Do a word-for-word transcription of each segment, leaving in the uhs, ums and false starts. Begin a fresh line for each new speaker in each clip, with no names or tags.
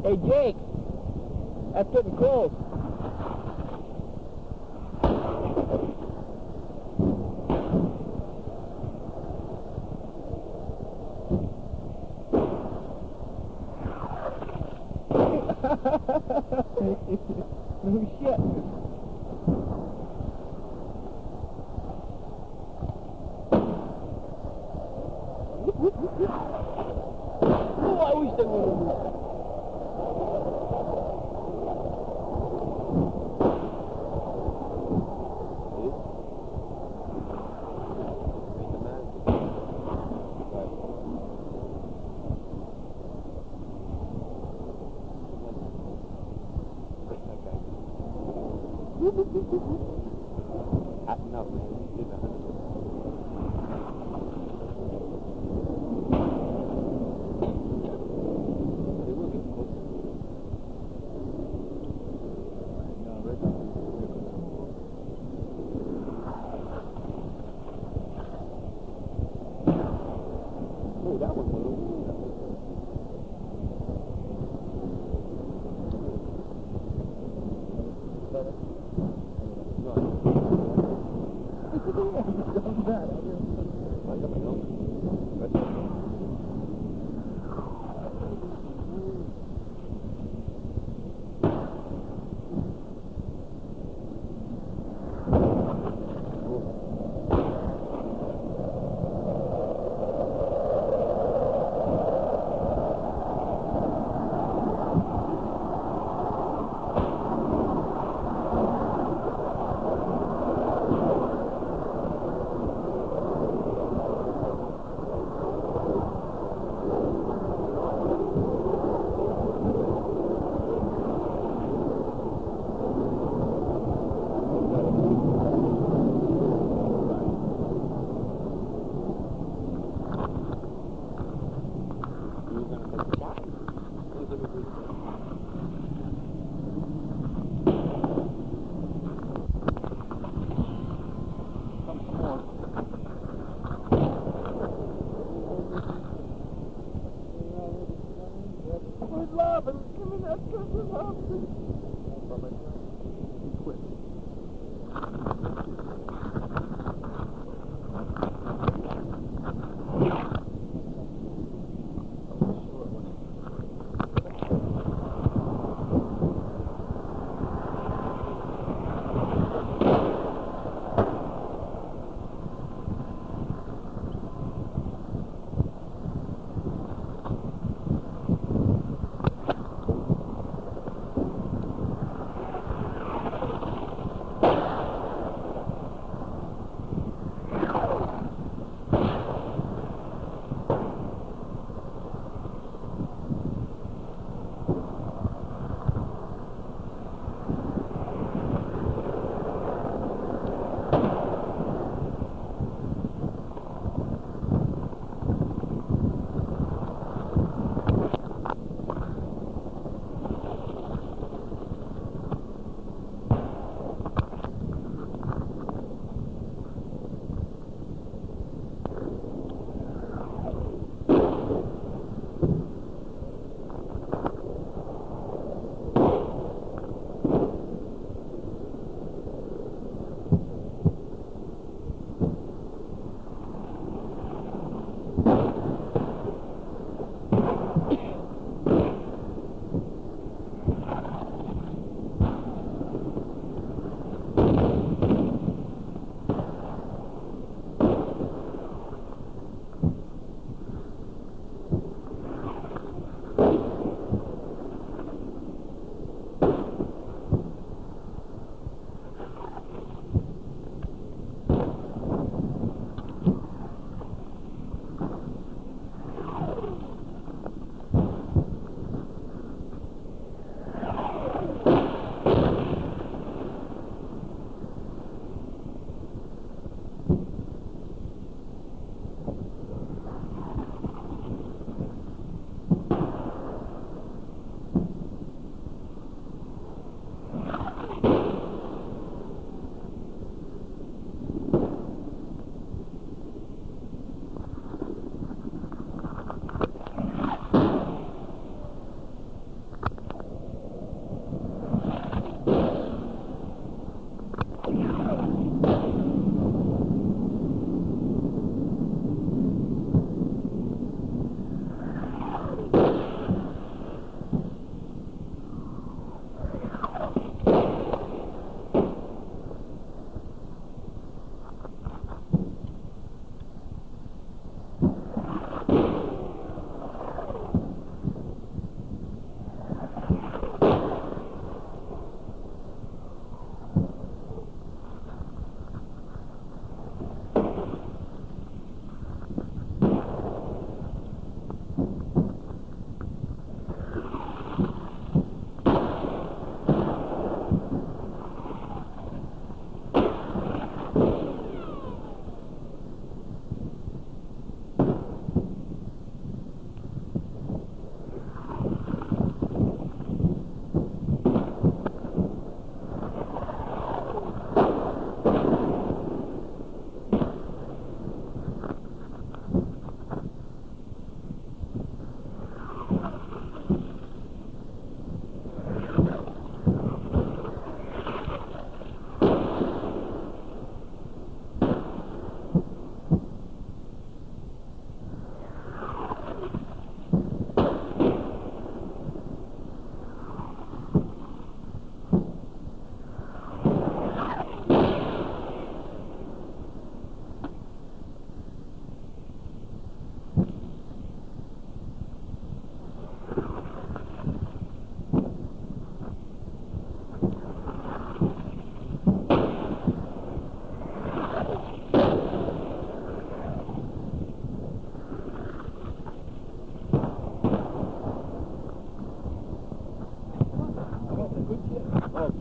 Hey, Jake. That's getting close. No shit. Oh, I wish they would have.
Hot enough, man. You did a hundred. They will get close. No, right now. Oh, that one was over.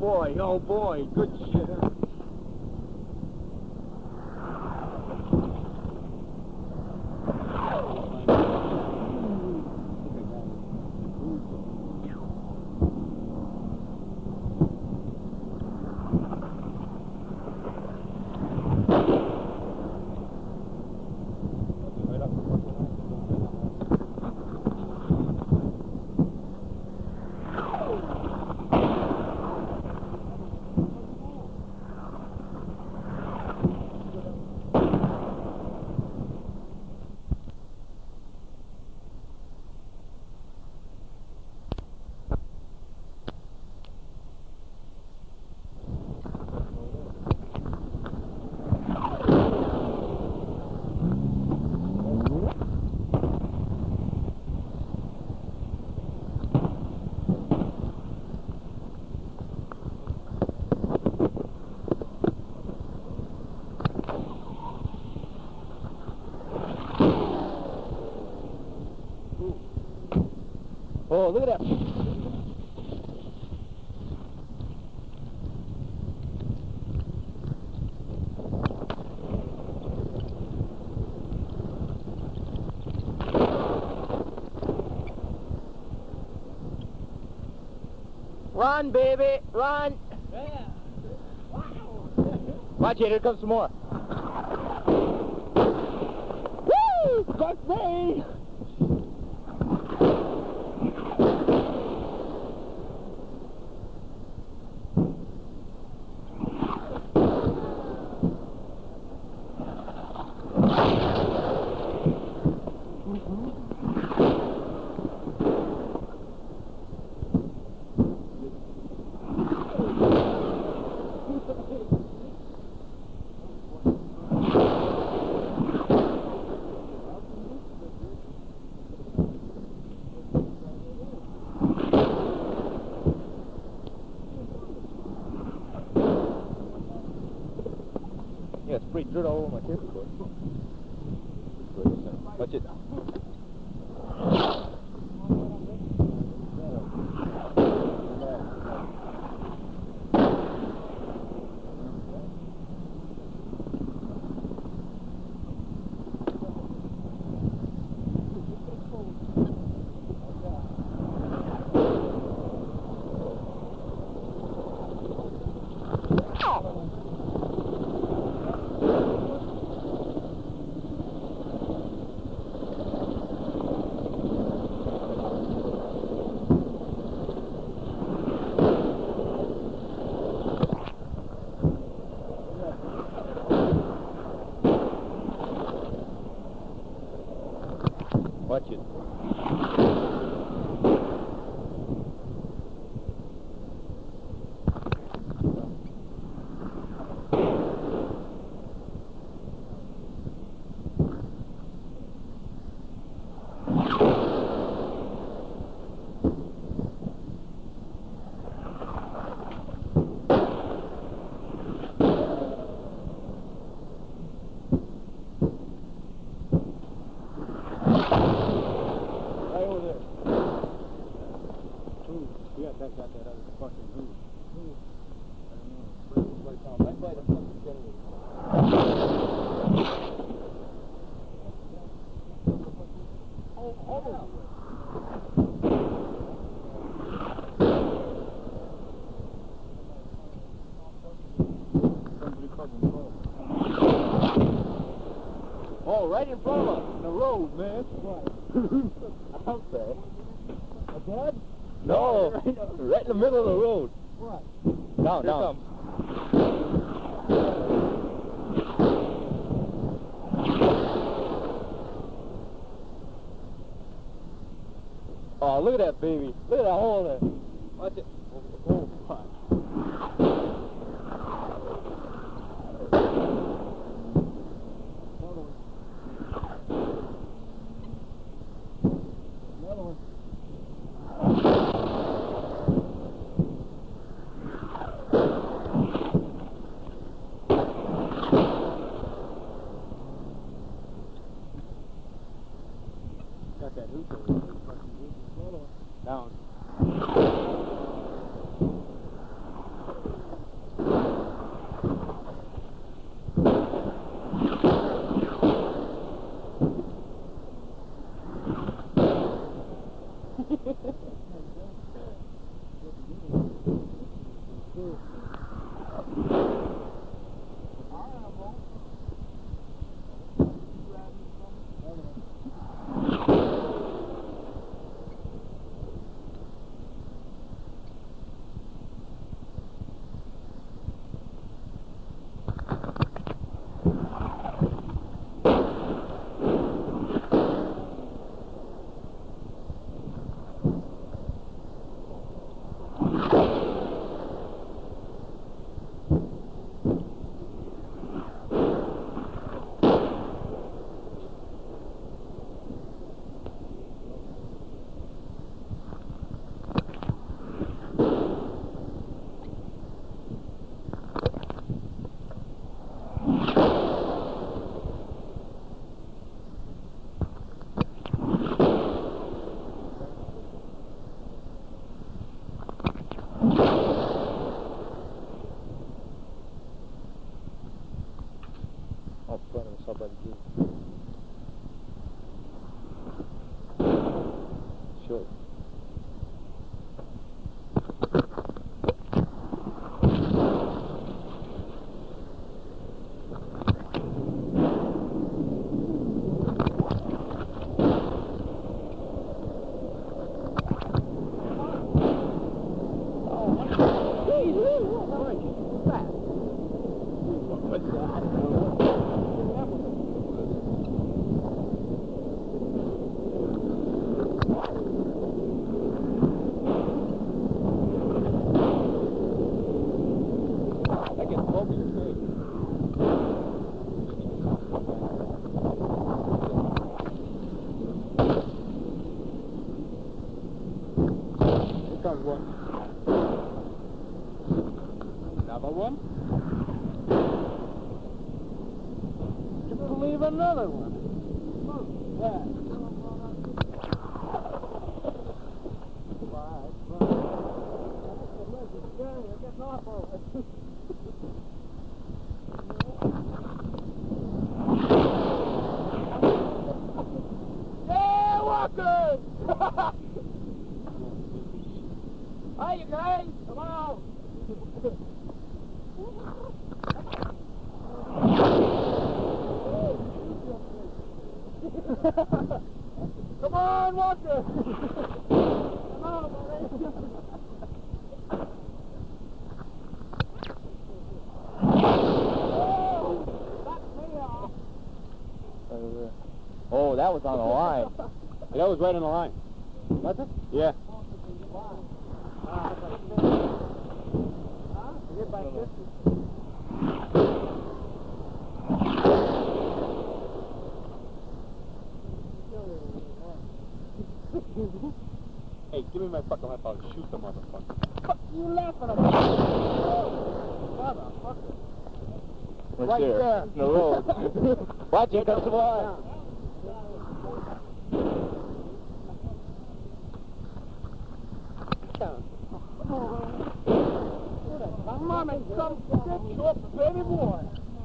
boy, oh boy, good shit. Oh, look at that. Run, baby, run.
Yeah. Wow.
Watch it, here comes some more. Woo! Fuck me! Yeah, spray dirt all over my keyboard. Watch it. Watch it.
Yeah, that got that other fucking who. Who? I don't know. Where's the place on? Right by the fucking generator. Oh, oh. Somebody fucking called.
Oh, right in front of us, in the road, man.
What?
Out there.
A dad?
No, right in the middle of the road.
What?
Down,
Here
down. Oh, look at that baby. Look at that hole there. Watch it. Oh, fuck.
Another one. Got that hoop over there. Fucking hoop. Another one.
Down. I'll front of somebody too. Sure. Comes one. Another one. You believe another one? Yeah. Yeah, Walker! Hi, you guys! Come on! Come on, Walker! Come on, buddy! Oh, knocked me off.
Oh, that was on the line. That was right on the line.
Was it?
Yeah. Hey, give me my fucking life, I'll shoot the motherfucker.
You laughing at me? Motherfucker.
Right,
Right
there.
there.
In the road. Watch it, comes the line.
Come on, and some bitch up, baby boy.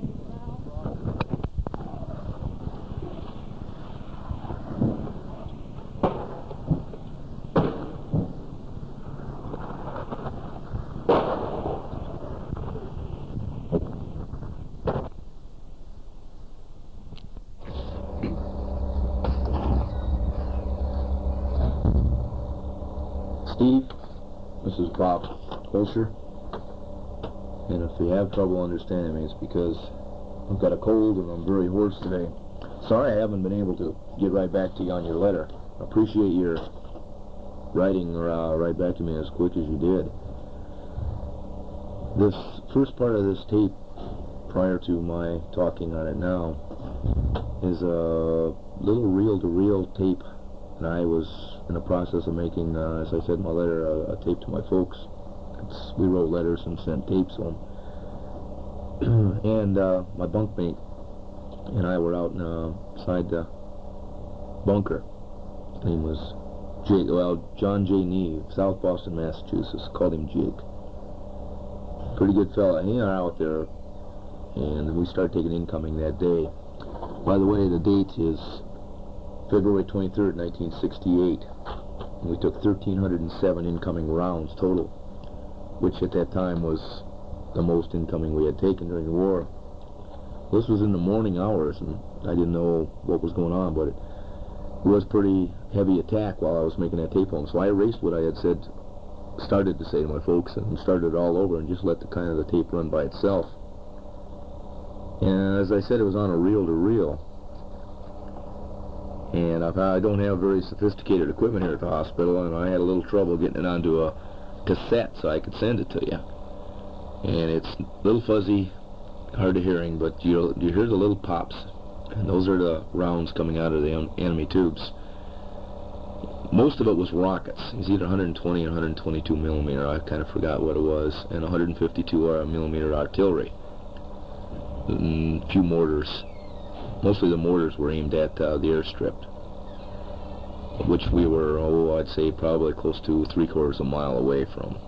Steve, this is Bob Holscher, and if you have trouble understanding me, it's because I've got a cold and I'm very hoarse today. Sorry I haven't been able to get right back to you on your letter. I appreciate your writing uh, right back to me as quick as you did. This first part of this tape, prior to my talking on it now, is a little reel-to-reel tape. And I was in the process of making, uh, as I said in my letter, a, a tape to my folks. It's, we wrote letters and sent tapes home. and uh, my bunkmate and I were out inside the bunker. His name was Jake, well, John J. Neve, South Boston, Massachusetts. Called him Jake. Pretty good fella. He and I out there, and we started taking incoming that day. By the way, the date is February twenty-third, nineteen sixty-eight. and we took one thousand three hundred seven incoming rounds total, which at that time was the most incoming we had taken during the war. This was in the morning hours, and I didn't know what was going on, but it was pretty heavy attack while I was making that tape home. So I erased what I had said, started to say to my folks, and started it all over and just let the kind of the tape run by itself. And as I said, it was on a reel-to-reel. And I've, I don't have very sophisticated equipment here at the hospital, and I had a little trouble getting it onto a cassette so I could send it to you. And it's a little fuzzy, hard of hearing, but you you hear the little pops, and those are the rounds coming out of the en enemy tubes. Most of it was rockets. It was either one hundred twenty and one hundred twenty-two millimeter. I kind of forgot what it was, and one hundred fifty-two millimeter artillery. And a few mortars. Mostly the mortars were aimed at uh, the airstrip, which we were, oh, I'd say probably close to three quarters of a mile away from.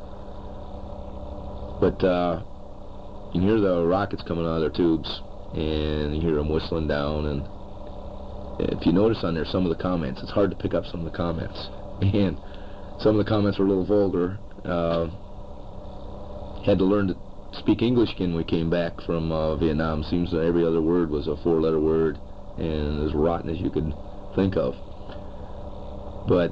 But uh, you can hear the rockets coming out of their tubes, and you hear them whistling down. And if you notice on there some of the comments, it's hard to pick up some of the comments. And some of the comments were a little vulgar. Uh, had to learn to speak English again when we came back from uh, Vietnam. Seems that every other word was a four-letter word, and as rotten as you could think of. But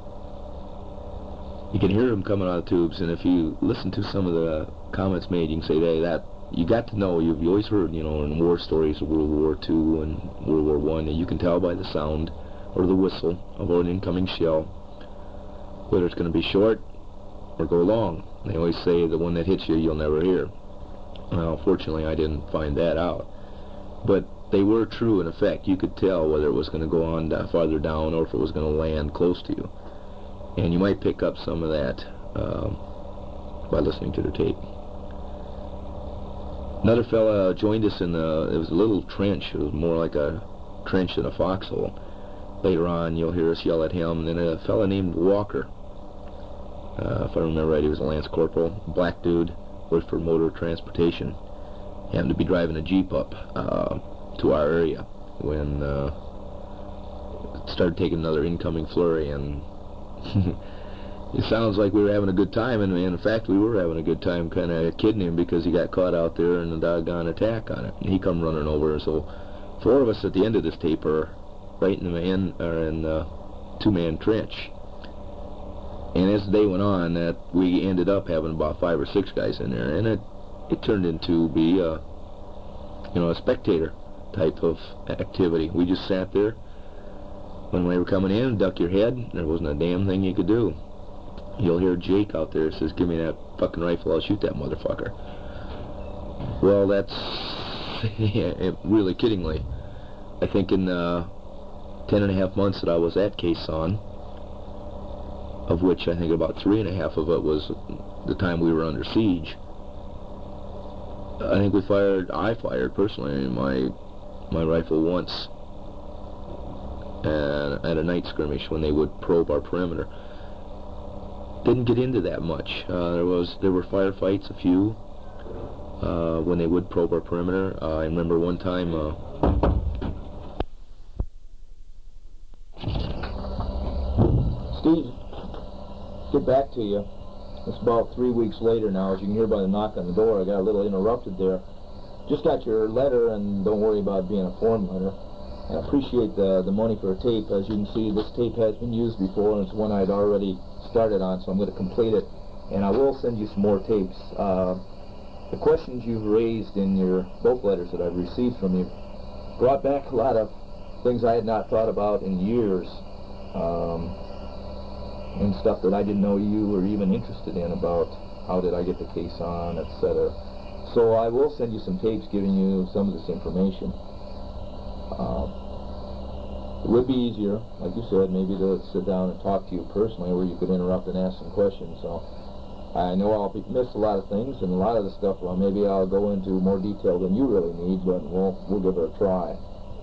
you can hear them coming out of tubes, and if you listen to some of the comments made, you can say, hey, that you got to know. You've you always heard, you know, in war stories of World War Two and World War One, and you can tell by the sound or the whistle of an incoming shell whether it's going to be short or go long. They always say the one that hits you, you'll never hear. Well, fortunately, I didn't find that out. But they were true in effect. You could tell whether it was going to go on farther down or if it was going to land close to you. And you might pick up some of that um, by listening to the tape. Another fella joined us in the, it was a little trench. It was more like a trench than a foxhole. Later on, you'll hear us yell at him. And then a fella named Walker, Uh, if I remember right, he was a Lance Corporal, black dude, worked for Motor Transportation. Happened to be driving a Jeep up uh, to our area when uh, it started taking another incoming flurry, and it sounds like we were having a good time, and in fact we were having a good time, kind of kidding him because he got caught out there in a doggone attack on it. And he come running over, so four of us at the end of this tape are right in the man, or in the two-man trench. And as the day went on, that we ended up having about five or six guys in there, and it it turned into be a you know a spectator type of activity. We just sat there when they were coming in, duck your head. There wasn't a damn thing you could do. You'll hear Jake out there says, "Give me that fucking rifle, I'll shoot that motherfucker." Well, that's yeah, it, really kiddingly. I think in the ten and a half months that I was at Khe Sanh, of which I think about three and a half of it was the time we were under siege, I think we fired, I fired personally my my rifle once and at a night skirmish when they would probe our perimeter. Didn't get into that much. Uh, there was there were firefights, a few, uh, when they would probe our perimeter. Uh, I remember one time uh, Steve, get back to you. It's about three weeks later now. As you can hear by the knock on the door, I got a little interrupted there. Just got your letter, and don't worry about being a form letter. I appreciate the, the money for a tape. As you can see, this tape has been used before, and it's one I'd already started on, so I'm going to complete it. And I will send you some more tapes. Uh, the questions you've raised in your both letters that I've received from you brought back a lot of things I had not thought about in years. Um, and stuff that I didn't know you were even interested in, about how did I get the Khe Sanh, et cetera. So I will send you some tapes giving you some of this information. Uh, it would be easier, like you said, maybe to sit down and talk to you personally, where you could interrupt and ask some questions. So I know I'll be, miss a lot of things, and a lot of the stuff, well, maybe I'll go into more detail than you really need, but we'll, we'll give it a try.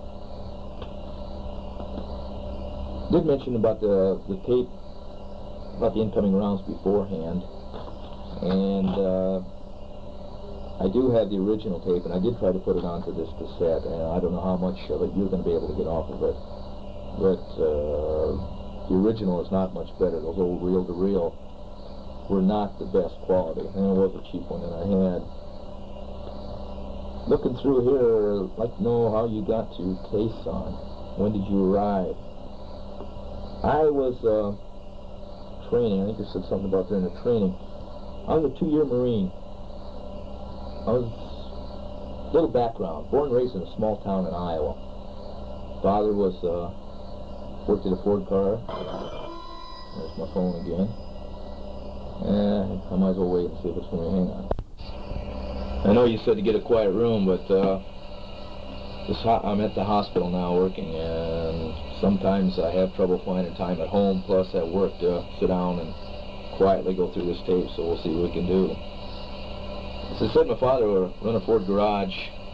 Did mention about the, the tape, about the incoming rounds beforehand, and uh, I do have the original tape, and I did try to put it onto this cassette, and I don't know how much of it you're going to be able to get off of it, but uh, the original is not much better. Those old reel-to-reel were not the best quality, and it was a cheap one that I had. Looking through here, I'd like to know how you got to Quezon. When did you arrive? I was uh, training. I think you said something about during the training. I was a two-year Marine. I was a little background. Born and raised in a small town in Iowa. Father was uh, worked at a Ford car. There's my phone again. Eh, I might as well wait and see if it's going to hang on. I know you said to get a quiet room, but uh, this ho I'm at the hospital now working, and sometimes I have trouble finding time at home, plus at work, to sit down and quietly go through this tape, so we'll see what we can do. As I said, my father would run a Ford garage.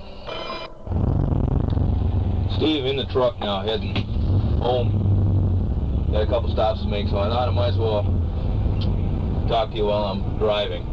Steve in the truck now, heading home. Got a couple stops to make, so I thought I might as well talk to you while I'm driving.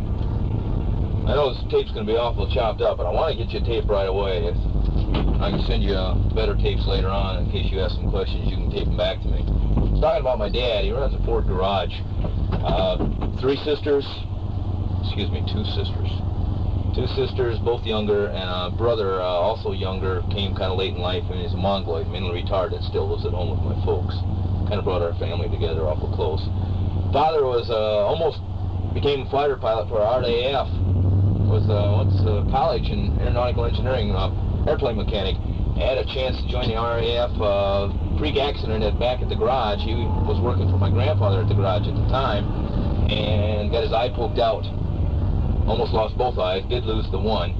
I know this tape's going to be awful chopped up, but I want to get you a tape right away. If I can send you uh, better tapes later on in case you have some questions. You can tape them back to me. I was talking about my dad. He runs a Ford garage. Uh, three sisters, excuse me, two sisters. Two sisters, both younger, and a brother, uh, also younger, came kind of late in life, and he's a mongoloid, mentally retarded, still lives at home with my folks. Kind of brought our family together awful close. Father was uh, almost became a fighter pilot for R A F. Was uh, went to college in aeronautical engineering, uh, airplane mechanic. Had a chance to join the R A F. Uh, freak accident at back at the garage. He was working for my grandfather at the garage at the time, and got his eye poked out. Almost lost both eyes. Did lose the one.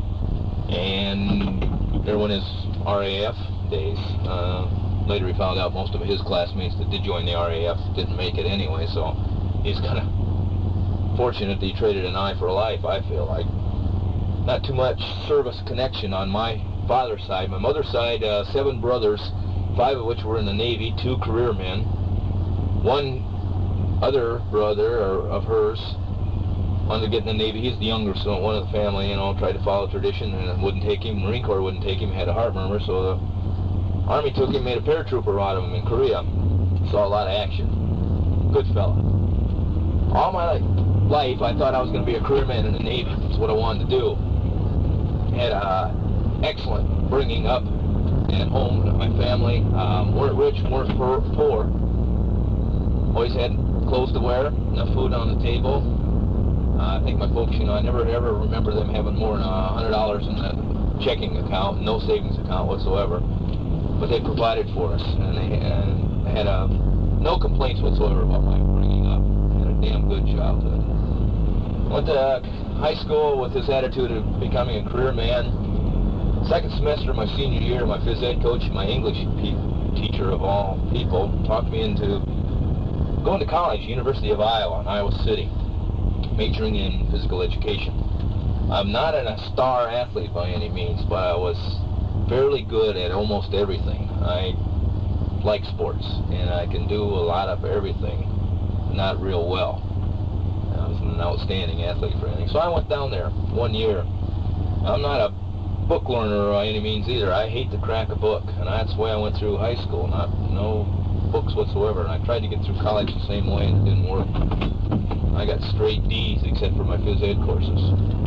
And there went his R A F days. Uh, later he found out most of his classmates that did join the R A F didn't make it anyway. So he's kind of fortunate that he traded an eye for a life, I feel like. Not too much service connection on my father's side. My mother's side, uh, seven brothers, five of which were in the Navy, two career men. One other brother or, of hers wanted to get in the Navy. He's the younger son, one of the family, you know, tried to follow tradition, and it wouldn't take him. Marine Corps wouldn't take him. He had a heart murmur, so the Army took him, made a paratrooper out of him in Korea. Saw a lot of action. Good fella. All my life, I thought I was going to be a career man in the Navy. That's what I wanted to do. Had a excellent bringing up at home with my family. Um, weren't rich, weren't poor. Always had clothes to wear, enough food on the table. Uh, I think my folks, you know, I never ever remember them having more than a hundred dollars in a checking account, no savings account whatsoever. But they provided for us, and they, and they had uh, no complaints whatsoever about my bringing up. Had a damn good childhood. Went to high school with this attitude of becoming a career man. Second semester of my senior year, my phys ed coach, my English teacher of all people, talked me into going to college, University of Iowa in Iowa City, majoring in physical education. I'm not a star athlete by any means, but I was fairly good at almost everything. I like sports, and I can do a lot of everything, not real well. I was an outstanding athlete for anything. So I went down there one year. I'm not a book learner by any means either. I hate to crack a book, and that's the way I went through high school. Not no books whatsoever. And I tried to get through college the same way, and it didn't work. I got straight D's except for my phys ed courses.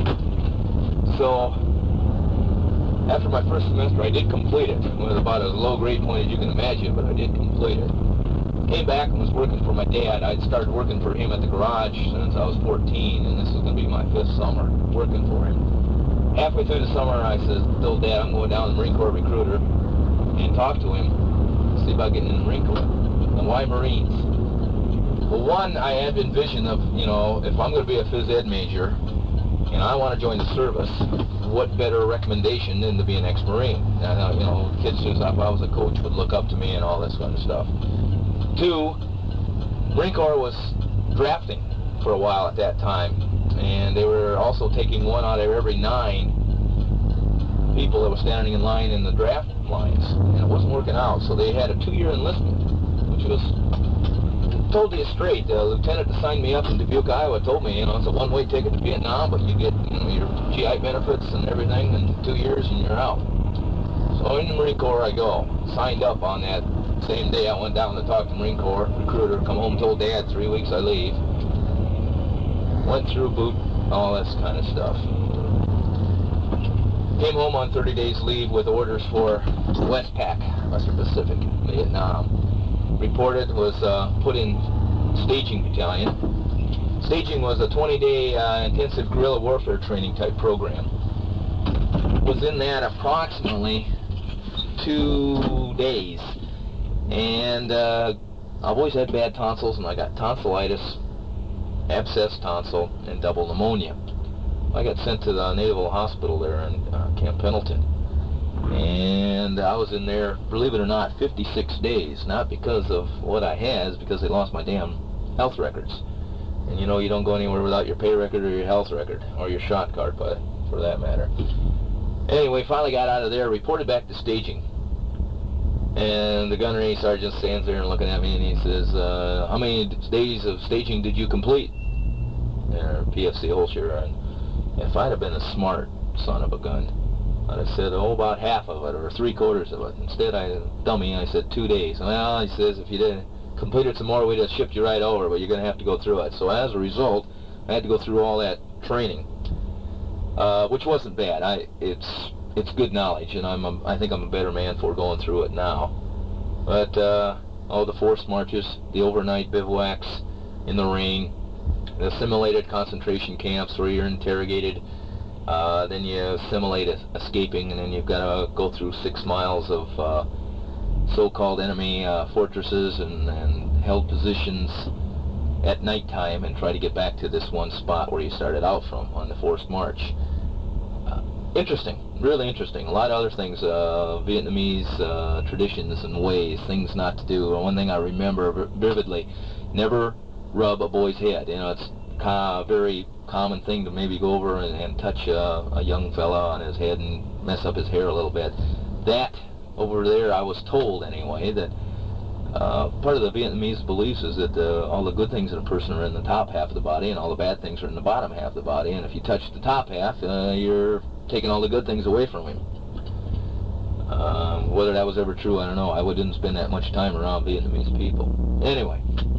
So after my first semester, I did complete it with about as low grade point as you can imagine, but I did complete it. Came back and was working for my dad. I'd started working for him at the garage since I was fourteen, and this was going to be my fifth summer working for him. Halfway through the summer, I said, "Little Dad, I'm going down to the Marine Corps recruiter and talk to him, see about getting in the Marine Corps." And why Marines? Well, one, I had envision of, you know, if I'm going to be a phys ed major and I want to join the service, what better recommendation than to be an ex-Marine? Uh, you know, kids who thought I was a coach would look up to me and all this kind of stuff. Two, Marine Corps was drafting for a while at that time, and they were also taking one out of every nine people that were standing in line in the draft lines, and it wasn't working out, so they had a two-year enlistment, which was, told you straight, the lieutenant that signed me up in Dubuque, Iowa, told me, you know, it's a one-way ticket to Vietnam, but you get, you know, your G I benefits and everything in two years and you're out. So in the Marine Corps I go, signed up on that Same day I went down to talk to Marine Corps recruiter, come home, told Dad three weeks I leave. Went through boot, all this kind of stuff. Came home on thirty days leave with orders for Westpac, Western Pacific, Vietnam. Reported, was uh, put in staging battalion. Staging was a twenty day uh, intensive guerrilla warfare training type program. Was in that approximately two days. And uh, I've always had bad tonsils, and I got tonsillitis, abscess tonsil, and double pneumonia. I got sent to the Naval Hospital there in uh, Camp Pendleton. And I was in there, believe it or not, fifty-six days. Not because of what I had, it's because they lost my damn health records. And you know, you don't go anywhere without your pay record or your health record, or your shot card, but for that matter. Anyway, finally got out of there, reported back to staging. And the gunnery sergeant stands there and looking at me, and he says, uh, how many days of staging did you complete? Or P F C Holshire. And if I'd have been a smart son of a gun, I'd have said, oh, about half of it, or three quarters of it. Instead, I, dummy, I said two days. Well, he says, if you didn't completed some more, we'd have shipped you right over, but you're going to have to go through it. So as a result, I had to go through all that training, uh, which wasn't bad. I, it's it's good knowledge, and I'm a, I think I'm a better man for going through it now. But uh, all the forced marches, the overnight bivouacs in the rain, the simulated concentration camps where you're interrogated, uh, then you assimilate escaping, and then you've got to go through six miles of uh, so-called enemy uh, fortresses and, and held positions at nighttime, and try to get back to this one spot where you started out from on the forced march. Uh, interesting, really interesting. A lot of other things, uh, Vietnamese uh, traditions and ways, things not to do. One thing I remember vividly, never rub a boy's head. You know, it's kind of a very common thing to maybe go over and, and touch uh, a young fella on his head and mess up his hair a little bit. That over there, I was told anyway, that uh, part of the Vietnamese beliefs is that uh, all the good things in a person are in the top half of the body, and all the bad things are in the bottom half of the body, and if you touch the top half, uh, you're taking all the good things away from him. Um, whether that was ever true, I don't know. I didn't spend that much time around Vietnamese people. Anyway,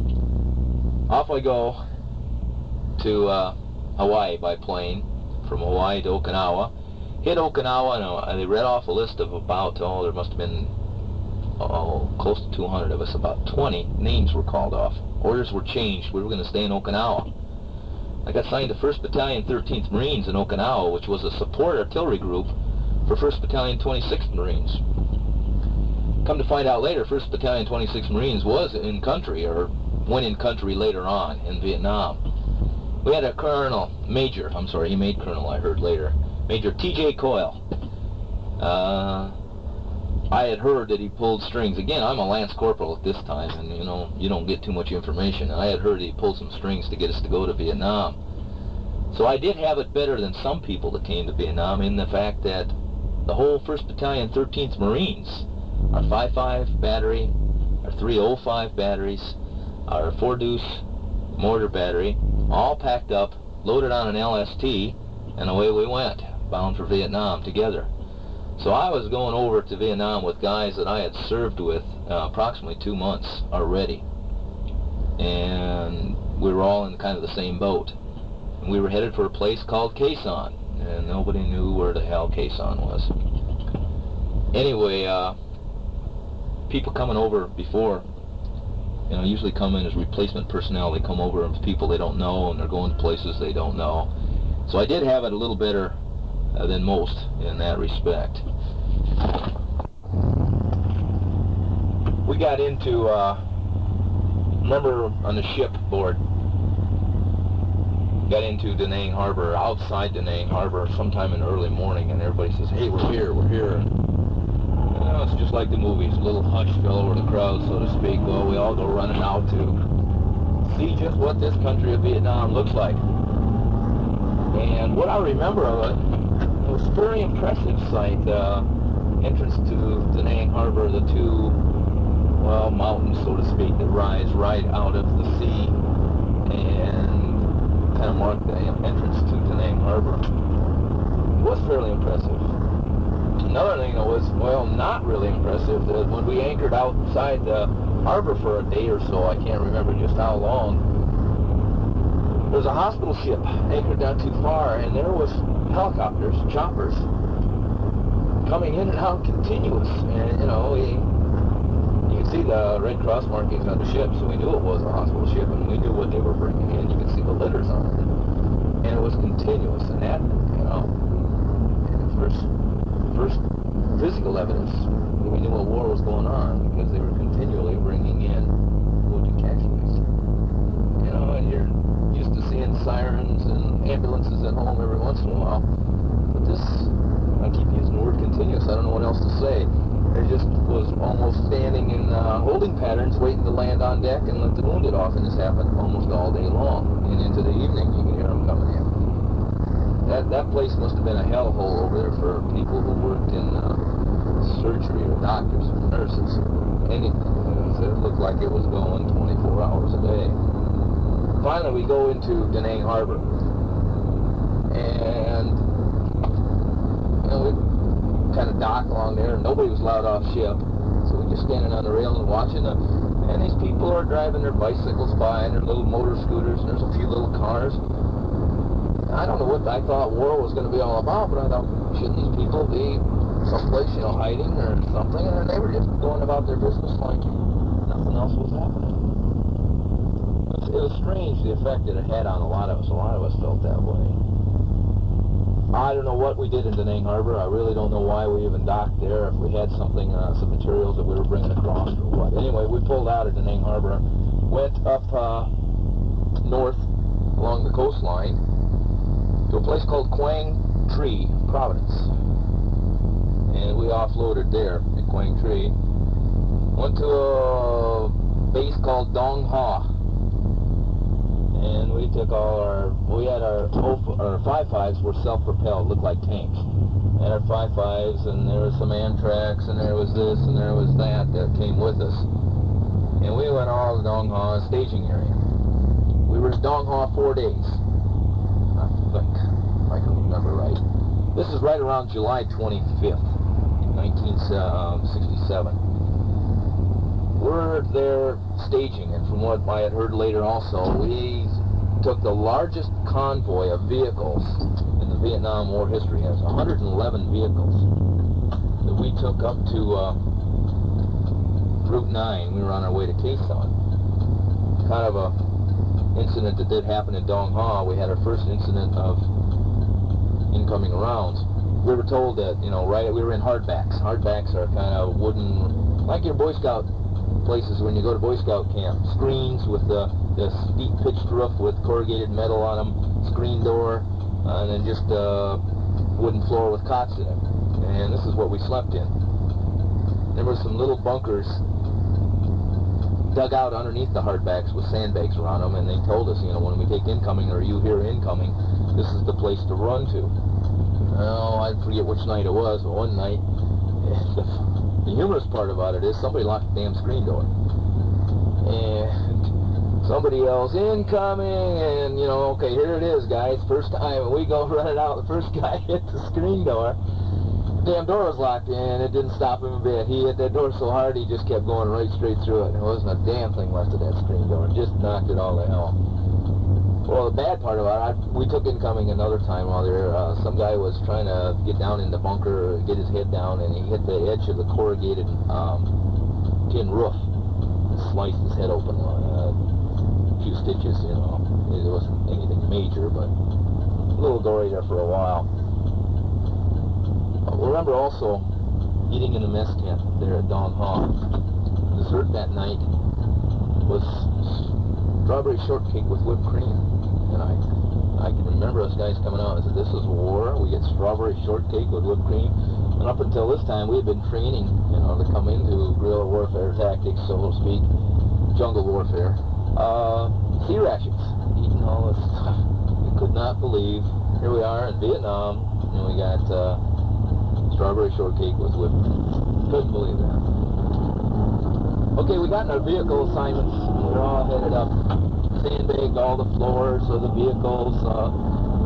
off I go to uh, Hawaii by plane, from Hawaii to Okinawa. Hit Okinawa, and they read off a list of about, oh, there must have been, oh, close to two hundred of us, about twenty names were called off. Orders were changed. We were going to stay in Okinawa. I got signed to first Battalion, thirteenth Marines in Okinawa, which was a support artillery group for first Battalion, twenty-sixth Marines. Come to find out later, first Battalion, twenty-sixth Marines was in country, or went in country later on in Vietnam. We had a colonel, major, I'm sorry, he made colonel, I heard later, Major T J Coyle. Uh, I had heard that he pulled strings. Again, I'm a Lance Corporal at this time, and you know, you don't get too much information. I had heard he pulled some strings to get us to go to Vietnam. So I did have it better than some people that came to Vietnam, in the fact that the whole first Battalion, thirteenth Marines, our five five battery, our three oh five batteries, our four deuce mortar battery, all packed up, loaded on an L S T, and away we went, bound for Vietnam together. So I was going over to Vietnam with guys that I had served with uh, approximately two months already. And we were all in kind of the same boat. And we were headed for a place called Khe Sanh, and nobody knew where the hell Khe Sanh was. Anyway, uh, people coming over before, you know, usually come in as replacement personnel. They come over as people they don't know, and they're going to places they don't know. So I did have it a little better uh, than most in that respect. We got into, uh, remember on the ship board, got into Da Nang Harbor, outside Da Nang Harbor, sometime in the early morning, and everybody says, hey, we're here, we're here. And, you know, it's just like the movies, a little hush fell over the crowd, so to speak. Well, we all go running out to see just what this country of Vietnam looks like. And what I remember of it, it was a very impressive sight. Uh, entrance to Da Nang Harbor, the two, well, mountains, so to speak, that rise right out of the sea and kind of mark the entrance to Da Nang Harbor. It was fairly impressive. Another thing that was, well, not really impressive, that when we anchored outside the harbor for a day or so, I can't remember just how long, there was a hospital ship anchored not too far, and there was helicopters, choppers, coming in and out continuous. And, you know, we, you could see the Red Cross markings on the ship, so we knew it was a hospital ship, and we knew what they were bringing in. You could see the litters on it. And it was continuous, and that, you know, first, first physical evidence that we knew a war was going on, because they were continually bringing in wounded casualties. You know, and you're used to seeing sirens and ambulances at home every once in a while. But this, I keep using the word continuous, I don't know what else to say. It just was almost standing in uh, holding patterns, waiting to land on deck and let the wounded off, and this happened almost all day long. And into the evening, you can hear them coming in. That, that place must have been a hellhole over there for people who worked in uh, surgery or doctors or nurses or anything. It looked like it was going twenty-four hours a day. Finally, we go into Da Nang Harbor, and you know, we kind of dock along there, and nobody was allowed off ship, so we're just standing on the rail and watching them. And these people are driving their bicycles by and their little motor scooters, and there's a few little cars. I don't know what I thought war was going to be all about, but I thought, shouldn't these people be someplace, you know, hiding or something? And they were just going about their business like nothing else was happening. It was strange, the effect that it had on a lot of us. A lot of us felt that way. I don't know what we did in Da Nang Harbor. I really don't know why we even docked there, if we had something, uh, some materials that we were bringing across or what. Anyway, we pulled out of Da Nang Harbor, went up uh, north along the coastline to a place called Quang Tri, Providence. And we offloaded there at Quang Tri. Went to a base called Dong Ha. And we took all our, we had our, our five fives were self-propelled, looked like tanks. And our five fives, and there was some Amtracs, and there was this, and there was that that came with us. And we went all to Dong Ha staging area. We were in Dong Ha four days, I think, if I can remember right. This is right around July twenty-fifth, nineteen sixty-seven. We're there staging, and from what I had heard later also, we took the largest convoy of vehicles in the Vietnam War history. It was one hundred eleven vehicles that we took up to uh, Route nine. We were on our way to Khe Sanh. Kind of a incident that did happen in Dong Ha. We had our first incident of incoming rounds. We were told that, you know, right, we were in hardbacks. Hardbacks are kind of wooden, like your Boy Scout places when you go to Boy Scout camp. Screens with the, the steep pitched roof with corrugated metal on them, screen door, uh, and then just a uh, wooden floor with cots in it. And this is what we slept in. There were some little bunkers dug out underneath the hardbacks with sandbags around them, and they told us, you know, when we take incoming or you hear incoming, this is the place to run to. Oh, I forget which night it was, but one night, the humorous part about it is somebody locked the damn screen door. And somebody yells, incoming, and, you know, okay, here it is, guys, first time, and we go running out, the first guy hit the screen door. The damn door was locked in, it didn't stop him a bit. He hit that door so hard, he just kept going right straight through it. There wasn't a damn thing left of that screen door. It just knocked it all to hell. Well, the bad part about it, I, we took incoming another time while there. Uh, some guy was trying to get down in the bunker, get his head down, and he hit the edge of the corrugated um, tin roof and sliced his head open. Uh, a few stitches, you know. It wasn't anything major, but a little gory there for a while. Uh, remember also eating in the mess tent there at Dong Ha. Dessert that night was strawberry shortcake with whipped cream. And I, I can remember us guys coming out and said, this is war, we get strawberry shortcake with whipped cream. And up until this time, we had been training, you know, to come into guerrilla warfare tactics, so to speak, jungle warfare. Uh, sea rations, eating all this stuff. We could not believe, here we are in Vietnam, and we got uh, strawberry shortcake with whipped cream. Couldn't believe that. Okay, we got in our vehicle assignments. We're all headed up. Sandbagged all the floors of the vehicles. Uh,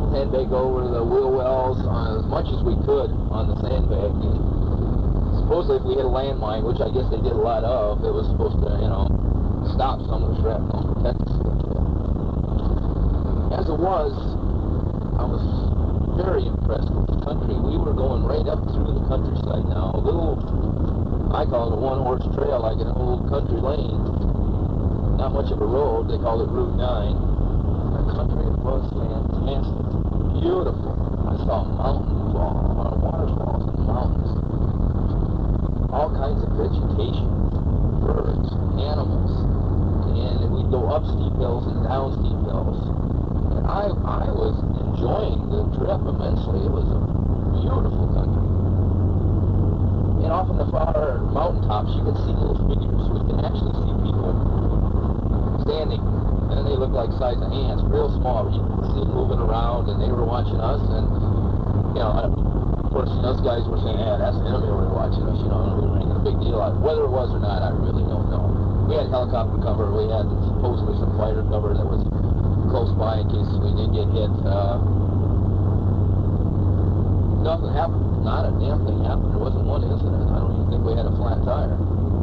sandbag over the wheel wells uh, as much as we could on the sandbag. Supposedly if we hit a landmine, which I guess they did a lot of, it was supposed to, you know, stop some of the shrapnel, protect us a little bit. As it was, I was very impressed with the country. We were going right up through the countryside now. A little, I call it a one-horse trail, like an old country lane. Not much of a road. They call it Route nine. The country was fantastic. Beautiful. I saw mountain fall, uh, waterfalls in the mountains. All kinds of vegetation, birds, animals. And we'd go up steep hills and down steep hills. And I, I was enjoying the trip immensely. It was a beautiful country. And off in the far mountaintops, you could see little figures. We can actually see people standing, and they look like size of ants, real small. You could see them moving around, and they were watching us. And you know, of course, those guys were saying, "Yeah, that's the enemy over there watching us." You know, and we were making a big deal out of it. Whether it was or not, I really don't know. We had helicopter cover. We had supposedly some fighter cover that was close by in case we did get hit. Uh, nothing happened. Not a damn thing happened. There wasn't one incident. I don't even think we had a flat tire.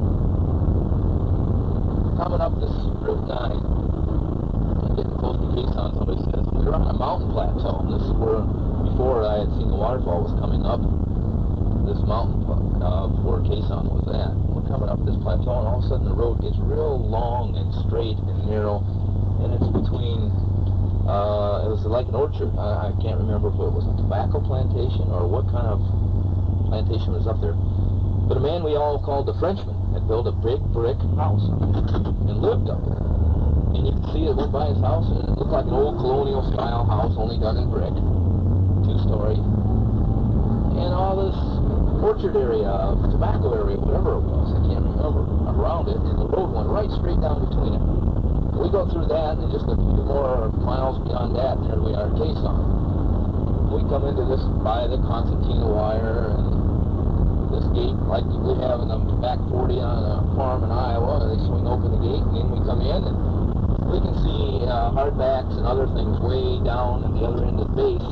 Coming up this Route nine, and getting close to Quezon, somebody says, we were on a mountain plateau. And this is where, before I had seen the waterfall was coming up, this mountain uh, before Quezon was at. We're coming up this plateau, and all of a sudden the road gets real long and straight and narrow. And it's between, uh, it was like an orchard. I, I can't remember if it was a tobacco plantation or what kind of plantation was up there. But a man we all called the Frenchman had built a big brick house and lived up there. And you could see it went by his house, and it looked like an old colonial style house, only done in brick, two-story. And all this orchard area, tobacco area, whatever it was, I can't remember, around it, and the road went right straight down between it. We go through that, and just a few more miles beyond that, and there we are at Quezon. We come into this by the concertina wire, and this gate, like we have in the back forty on a farm in Iowa, they swing open the gate, and then we come in, and we can see uh, hardbacks and other things way down at the other end of the base.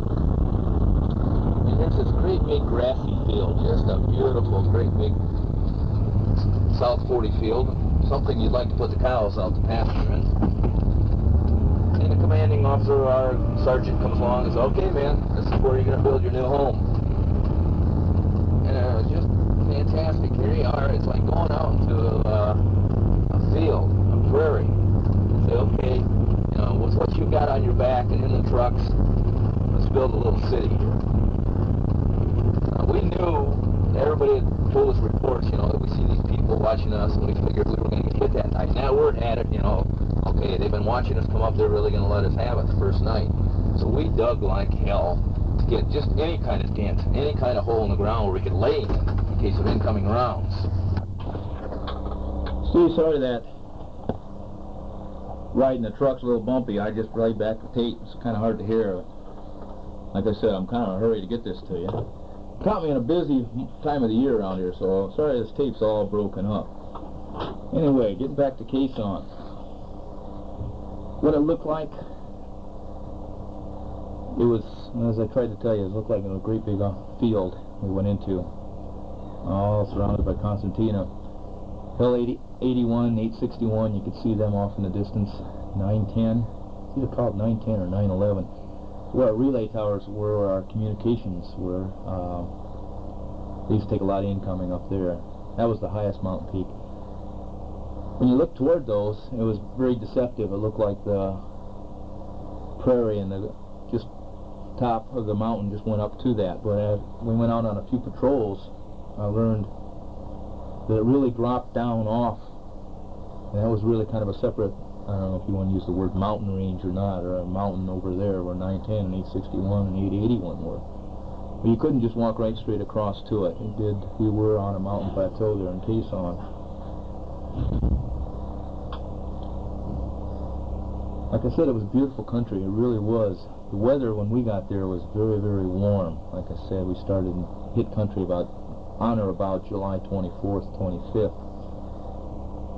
And there's this great big grassy field, just a beautiful, great big South forty field. Something you'd like to put the cows out to pasture in. And the commanding officer, our sergeant, comes along and says, "Okay, man, this is where you're going to build your new home." And it was just fantastic. Here you are. It's like going out into uh, a field, a prairie. And say, "Okay, you know, with what you've got on your back and in the trucks, let's build a little city here." Uh, we knew, everybody had told us reports, you know, that we see these people watching us, and we figured we were going to get hit that night. Now we're at it, you know, okay, they've been watching us come up, they're really going to let us have it the first night. So we dug like hell to get just any kind of dent, any kind of hole in the ground where we could lay in, in case of incoming rounds.
Steve, sorry that riding the truck's a little bumpy. I just laid back the tape. It's kind of hard to hear. Like I said, I'm kind of in a hurry to get this to you. Caught me in a busy time of the year around here, so sorry this tape's all broken up. Anyway, getting back to Quezon. What it looked like, it was, as I tried to tell you, it looked like a great big uh, field we went into, all surrounded by concertina. Hill eighty, eighty-one, eight sixty-one, you could see them off in the distance. nine ten, it's either called nine ten or nine eleven. Where our relay towers were, where our communications were. Uh, they used to take a lot of incoming up there. That was the highest mountain peak. When you look toward those, it was very deceptive. It looked like the prairie, and the just top of the mountain just went up to that. But as we went out on a few patrols, I learned that it really dropped down off, and that was really kind of a separate, I don't know if you want to use the word mountain range or not, or a mountain over there where nine ten and eight sixty-one and eight eighty-one were. But you couldn't just walk right straight across to it. It did. We were on a mountain plateau there in Quezon. Like I said, it was a beautiful country. It really was. The weather when we got there was very, very warm. Like I said, we started in hit country about on or about July twenty-fourth, twenty-fifth.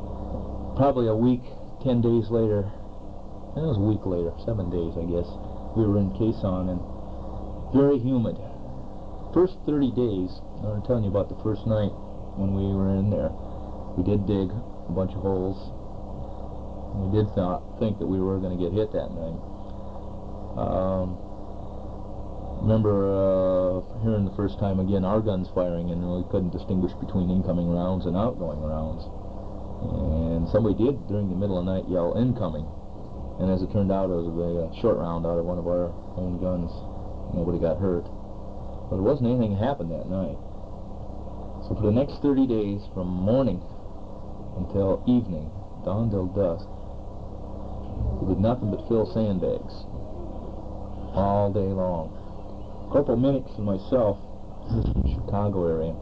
Probably a week, ten days later, it was a week later, seven days I guess, we were in Quezon, and very humid. First thirty days, I'm telling you about the first night when we were in there. We did dig a bunch of holes. We did th think that we were going to get hit that night. Um, remember uh, hearing the first time again our guns firing, and we couldn't distinguish between incoming rounds and outgoing rounds. And somebody did during the middle of the night yell incoming, and as it turned out it was a, a short round out of one of our own guns. Nobody got hurt, but there wasn't anything happened that night. So for the next thirty days, from morning until evening, dawn till dusk, we did nothing but fill sandbags all day long. Corporal Minix and myself, this is from the Chicago area.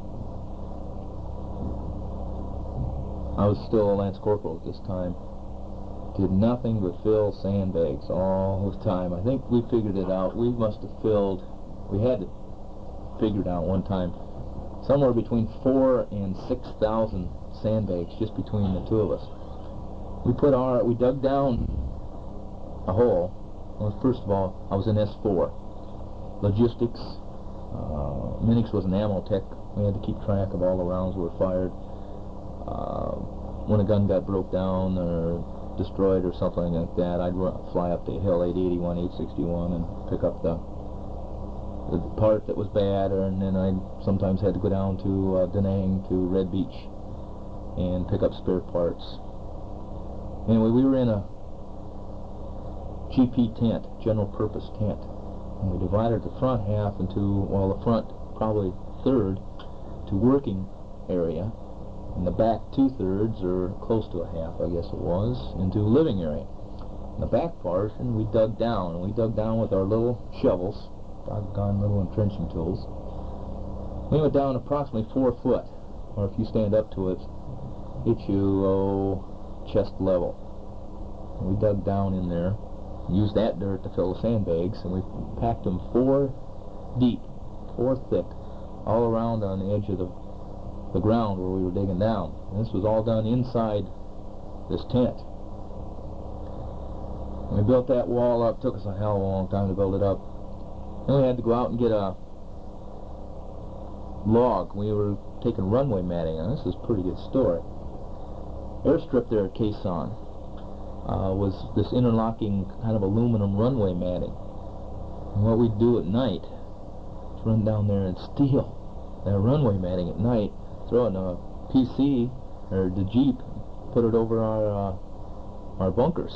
I was still a Lance Corporal at this time. Did nothing but fill sandbags all the time. I think we figured it out. We must have filled, we had to figure it out one time, somewhere between four and six thousand sandbags just between the two of us. We put our, we dug down a hole. Well, first of all, I was in S four. Logistics. Uh, Minix was an ammo tech. We had to keep track of all the rounds that were fired. Uh, when a gun got broke down or destroyed or something like that, I'd run, fly up the hill eight eighty-one, eight sixty-one and pick up the, the part that was bad, or, and then I sometimes had to go down to uh, Da Nang, to Red Beach, and pick up spare parts. Anyway, we were in a G P tent, general purpose tent, and we divided the front half into, well, the front probably third to working area, and the back two-thirds, or close to a half, I guess it was, into living area. In the back portion, we dug down, and we dug down with our little shovels, doggone little entrenching tools. We went down approximately four foot, or if you stand up to it, hit you, oh, chest level. And we dug down in there, used that dirt to fill the sandbags, and we packed them four deep, four thick, all around on the edge of the the ground where we were digging down. And this was all done inside this tent. And we built that wall up. Took us a hell of a long time to build it up. Then we had to go out and get a log. We were taking runway matting, and this is a pretty good story. Airstrip there at Quezon uh, was this interlocking kind of aluminum runway matting. And what we'd do at night is run down there and steal that runway matting at night, throw it in a P C or the Jeep, put it over our uh, our bunkers,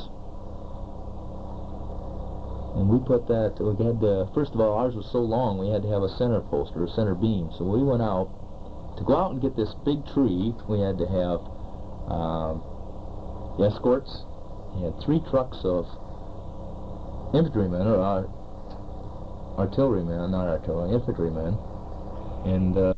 and we put that. We had to, first of all, ours was so long we had to have a center post or a center beam. So we went out to go out and get this big tree. We had to have um, escorts. We had three trucks of infantrymen or uh, artillerymen, not artillery, infantrymen, and. Uh,